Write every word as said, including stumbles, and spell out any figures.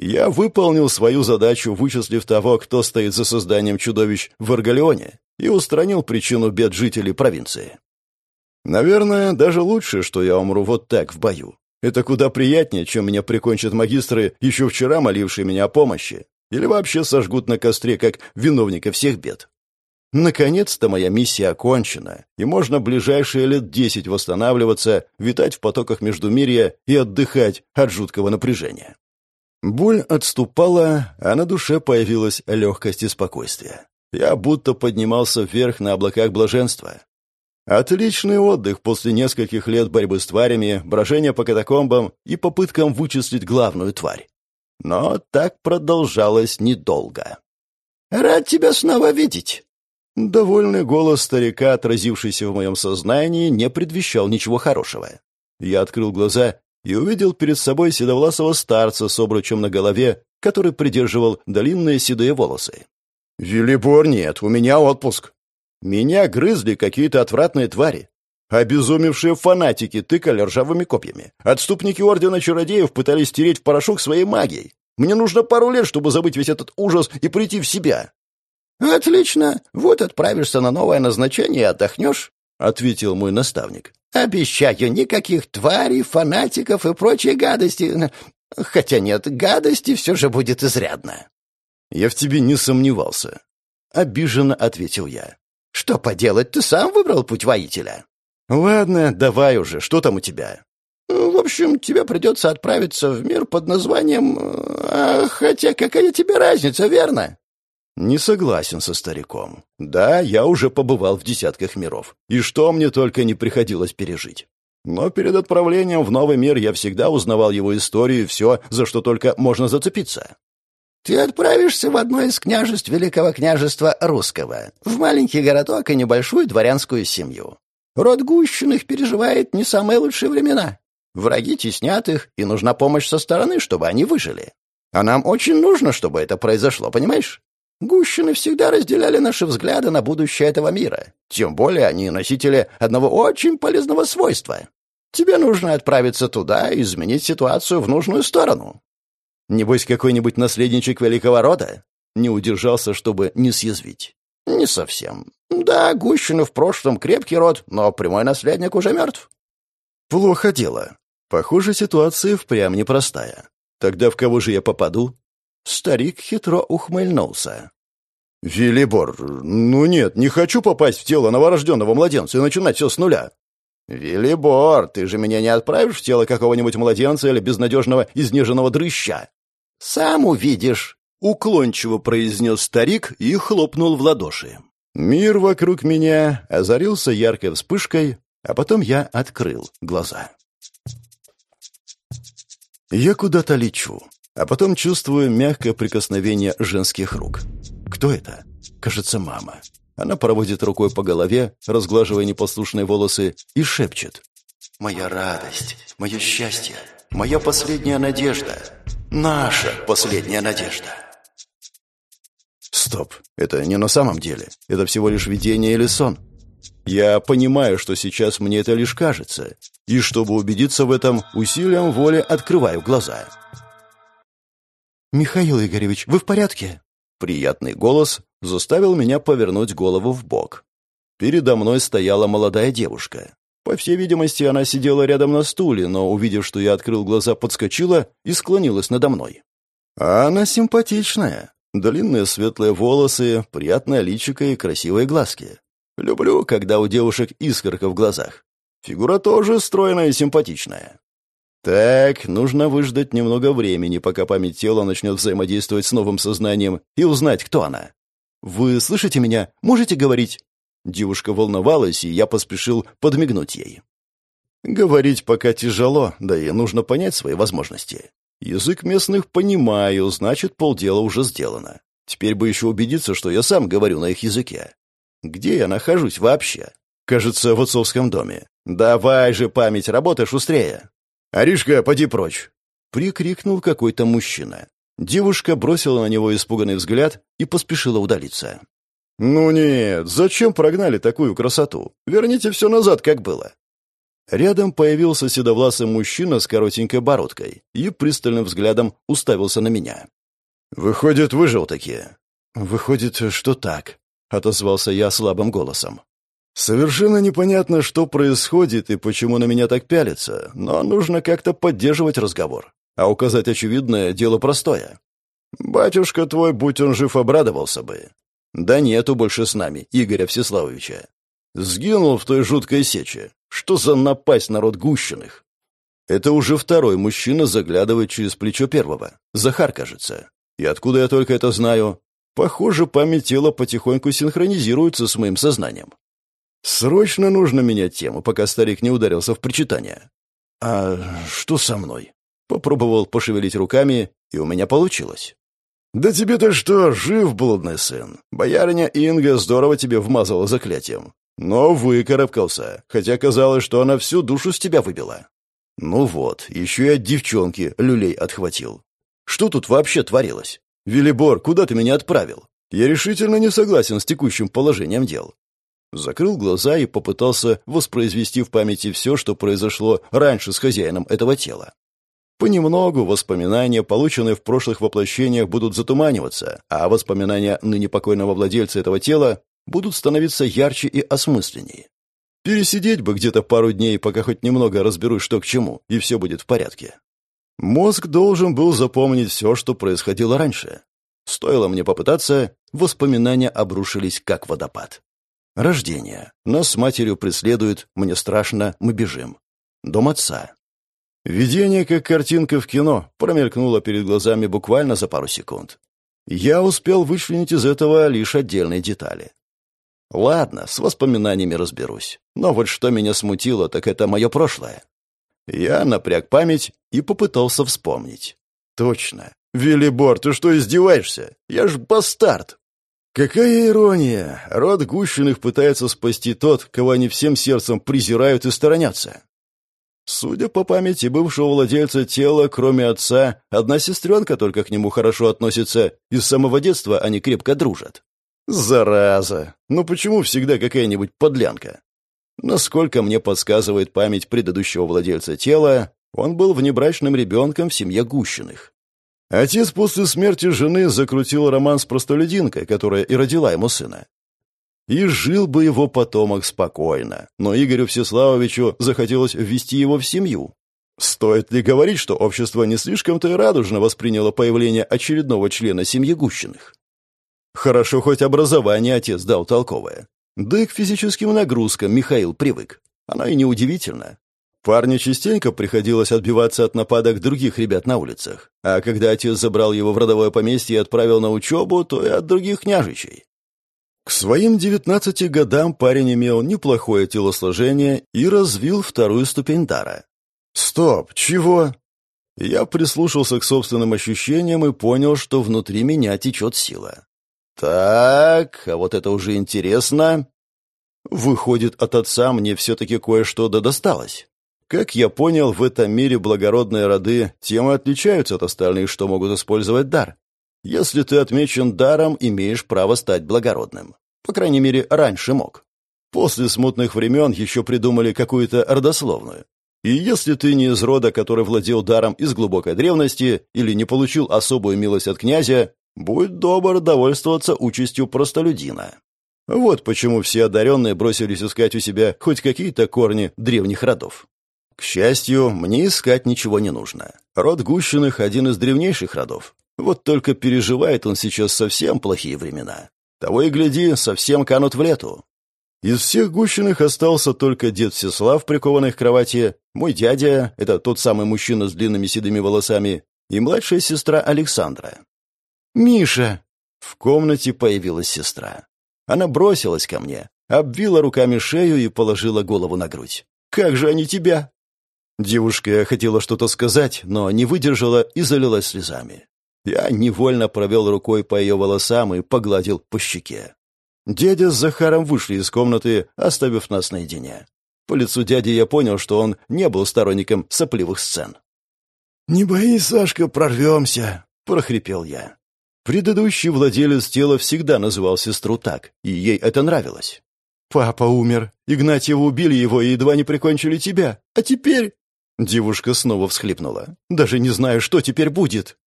Я выполнил свою задачу, вычислив того, кто стоит за созданием чудовищ в Аргалеоне, и устранил причину бед жителей провинции. Наверное, даже лучше, что я умру вот так в бою. Это куда приятнее, чем меня прикончат магистры, еще вчера молившие меня о помощи, или вообще сожгут на костре, как виновника всех бед. Наконец-то моя миссия окончена, и можно ближайшие лет десять восстанавливаться, витать в потоках Междумирья и отдыхать от жуткого напряжения. Боль отступала, а на душе появилась легкость и спокойствие. Я будто поднимался вверх на облаках блаженства. Отличный отдых после нескольких лет борьбы с тварями, брожения по катакомбам и попыткам вычислить главную тварь. Но так продолжалось недолго. «Рад тебя снова видеть!» Довольный голос старика, отразившийся в моем сознании, не предвещал ничего хорошего. Я открыл глаза и увидел перед собой седовласого старца с обручем на голове, который придерживал длинные седые волосы. «Велибор, нет, у меня отпуск!» Меня грызли какие-то отвратные твари. Обезумевшие фанатики тыкали ржавыми копьями. Отступники Ордена Чародеев пытались стереть в порошок своей магией. Мне нужно пару лет, чтобы забыть весь этот ужас и прийти в себя. «Отлично. Вот отправишься на новое назначение и отдохнешь», — ответил мой наставник. «Обещаю, никаких тварей, фанатиков и прочей гадости. Хотя нет, гадости все же будет изрядно». «Я в тебе не сомневался», — обиженно ответил я. «Что поделать, ты сам выбрал путь воителя». «Ладно, давай уже, что там у тебя?» «В общем, тебе придется отправиться в мир под названием... А, хотя какая тебе разница, верно?» «Не согласен со стариком. Да, я уже побывал в десятках миров, и что мне только не приходилось пережить. Но перед отправлением в новый мир я всегда узнавал его историю и все, за что только можно зацепиться». «Ты отправишься в одно из княжеств Великого княжества Русского, в маленький городок и небольшую дворянскую семью. Род Гущиных переживает не самые лучшие времена. Враги теснят их, и нужна помощь со стороны, чтобы они выжили. А нам очень нужно, чтобы это произошло, понимаешь? Гущины всегда разделяли наши взгляды на будущее этого мира. Тем более они носители одного очень полезного свойства. Тебе нужно отправиться туда и изменить ситуацию в нужную сторону». «Небось, какой-нибудь наследничек великого рода?» Не удержался, чтобы не съязвить. «Не совсем. Да, Гущины в прошлом крепкий род, но прямой наследник уже мертв». «Плохо дело. Похоже, ситуация впрямь непростая. Тогда в кого же я попаду?» Старик хитро ухмыльнулся. «Велибор, ну нет, не хочу попасть в тело новорожденного младенца и начинать все с нуля». «Велибор, ты же меня не отправишь в тело какого-нибудь младенца или безнадежного изнеженного дрыща?» «Сам увидишь», — уклончиво произнес старик и хлопнул в ладоши. Мир вокруг меня озарился яркой вспышкой, а потом я открыл глаза. Я куда-то лечу, а потом чувствую мягкое прикосновение женских рук. Кто это? Кажется, мама. Она проводит рукой по голове, разглаживая непослушные волосы, и шепчет. «Моя радость, мое счастье, моя последняя надежда, наша последняя надежда». Стоп, это не на самом деле. Это всего лишь видение или сон. Я понимаю, что сейчас мне это лишь кажется, и чтобы убедиться в этом, усилием воли открываю глаза. «Михаил Игоревич, вы в порядке?» Приятный голос заставил меня повернуть голову вбок. Передо мной стояла молодая девушка. По всей видимости, она сидела рядом на стуле, но, увидев, что я открыл глаза, подскочила и склонилась надо мной. А она симпатичная. Длинные светлые волосы, приятное личико и красивые глазки. Люблю, когда у девушек искорка в глазах. Фигура тоже стройная и симпатичная. Так, нужно выждать немного времени, пока память тела начнет взаимодействовать с новым сознанием, и узнать, кто она. «Вы слышите меня? Можете говорить?» Девушка волновалась, и я поспешил подмигнуть ей. Говорить пока тяжело, да и нужно понять свои возможности. Язык местных понимаю, значит, полдела уже сделано. Теперь бы еще убедиться, что я сам говорю на их языке. Где я нахожусь вообще? Кажется, в отцовском доме. Давай же, память, работай шустрее. «Аришка, поди прочь!» — прикрикнул какой-то мужчина. Девушка бросила на него испуганный взгляд и поспешила удалиться. «Ну нет, зачем прогнали такую красоту? Верните все назад, как было». Рядом появился седовласый мужчина с коротенькой бородкой и пристальным взглядом уставился на меня. «Выходит, выжил таки?» «Выходит, что так», — отозвался я слабым голосом. «Совершенно непонятно, что происходит и почему на меня так пялится, но нужно как-то поддерживать разговор. А указать очевидное — дело простое. Батюшка твой, будь он жив, обрадовался бы. Да нету больше с нами Игоря Всеславовича. Сгинул в той жуткой сече. Что за напасть на род Гущиных?» Это уже второй мужчина заглядывает через плечо первого. Захар, кажется. И откуда я только это знаю? Похоже, память тела потихоньку синхронизируется с моим сознанием. Срочно нужно менять тему, пока старик не ударился в причитание. «А что со мной?» Попробовал пошевелить руками, и у меня получилось. «Да тебе-то что, жив, блудный сын? Боярыня Инга здорово тебе вмазала заклятием. Но выкарабкался, хотя казалось, что она всю душу с тебя выбила. Ну вот, еще и от девчонки люлей отхватил. Что тут вообще творилось? Велибор, куда ты меня отправил? Я решительно не согласен с текущим положением дел». Закрыл глаза и попытался воспроизвести в памяти все, что произошло раньше с хозяином этого тела. Понемногу воспоминания, полученные в прошлых воплощениях, будут затуманиваться, а воспоминания ныне покойного владельца этого тела будут становиться ярче и осмысленнее. Пересидеть бы где-то пару дней, пока хоть немного разберусь, что к чему, и все будет в порядке. Мозг должен был запомнить все, что происходило раньше. Стоило мне попытаться, воспоминания обрушились как водопад. Рождение. Нас с матерью преследуют, мне страшно, мы бежим. Дом отца. Видение, как картинка в кино, промелькнуло перед глазами буквально за пару секунд. Я успел вычленить из этого лишь отдельные детали. Ладно, с воспоминаниями разберусь. Но вот что меня смутило, так это мое прошлое. Я напряг память и попытался вспомнить. Точно. Велибор, ты что, издеваешься? Я ж бастард. Какая ирония! Род Гущиных пытается спасти тот, кого они всем сердцем презирают и сторонятся. Судя по памяти бывшего владельца тела, кроме отца, одна сестренка только к нему хорошо относится, и с самого детства они крепко дружат. Зараза! Ну почему всегда какая-нибудь подлянка? Насколько мне подсказывает память предыдущего владельца тела, он был внебрачным ребенком в семье Гущиных. Отец после смерти жены закрутил роман с простолюдинкой, которая и родила ему сына. И жил бы его потомок спокойно, но Игорю Всеславовичу захотелось ввести его в семью. Стоит ли говорить, что общество не слишком-то и радужно восприняло появление очередного члена семьи Гущиных? Хорошо, хоть образование отец дал толковое. Да и к физическим нагрузкам Михаил привык. Оно и неудивительно. Парню частенько приходилось отбиваться от нападок других ребят на улицах, а когда отец забрал его в родовое поместье и отправил на учебу, то и от других княжичей. К своим девятнадцати годам парень имел неплохое телосложение и развил вторую ступень дара. «Стоп, чего?» Я прислушался к собственным ощущениям и понял, что внутри меня течет сила. «Так, а вот это уже интересно. Выходит, от отца мне все-таки кое-что да досталось. Как я понял, в этом мире благородные роды тем и отличаются от остальных, что могут использовать дар. Если ты отмечен даром, имеешь право стать благородным. По крайней мере, раньше мог. После смутных времен еще придумали какую-то родословную. И если ты не из рода, который владел даром из глубокой древности, или не получил особую милость от князя, будь добр довольствоваться участью простолюдина. Вот почему все одаренные бросились искать у себя хоть какие-то корни древних родов. К счастью, мне искать ничего не нужно. Род Гущиных — один из древнейших родов. Вот только переживает он сейчас совсем плохие времена. Того и гляди, совсем канут в лету. Из всех Гущиных остался только дед Всеслав, прикованный к кровати, мой дядя, это тот самый мужчина с длинными седыми волосами, и младшая сестра Александра. «Миша!» В комнате появилась сестра. Она бросилась ко мне, обвила руками шею и положила голову на грудь. «Как же они тебя?» Девушка хотела что-то сказать, но не выдержала и залилась слезами. Я невольно провел рукой по ее волосам и погладил по щеке. Дядя с Захаром вышли из комнаты, оставив нас наедине. По лицу дяди я понял, что он не был сторонником сопливых сцен. «Не боись, Сашка, прорвемся», — прохрипел я. Предыдущий владелец тела всегда называл сестру так, и ей это нравилось. «Папа умер. Игнатьева убили его и едва не прикончили тебя. А теперь...» Девушка снова всхлипнула. «Даже не знаю, что теперь будет».